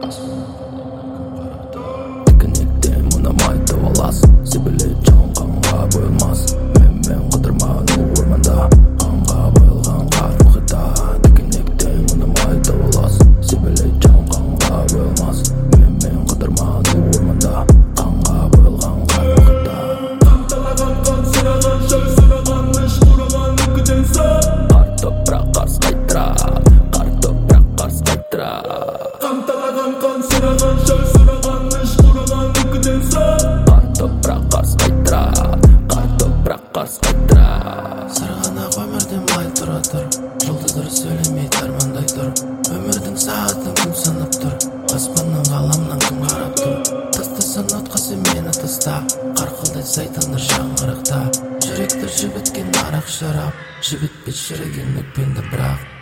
Тікінектен мұнамай тавалас, себеле жан қанға бойылмас. Мен қыдырман орманда, қанға бойылған қар мұхита. Тікінектен мұнамай тавалас, себеле жан қанға бойылмас. Мен қыдырман орманда, қанға бойылған қар мұхита. Қанталаған қан сұраған, шөл сұраған, үш құраған үкіден сап. Қар топырақ қарс қайтырады, қар топырақ қарс қайтырады. Қанталаған қан сұраған, шөл сұраған, үш құраған үкіден сап. Қар топырақ қарс қайтырады, қар топырақ қарс қайтырады. Сырғанақ өмірден бай тұра тұр, жұлдыздар сөйлемей армандай тұр. Өмірдің сағатын күн санап тұр, аспаннан ғаламнан күн қарап тұр. Тастасан отқа сен мені таста, қарқылдай сайтандар жаңғырықта. Жүректі жібіткен арақ шарап, жібітпес жүрегін өкпенді бірақ.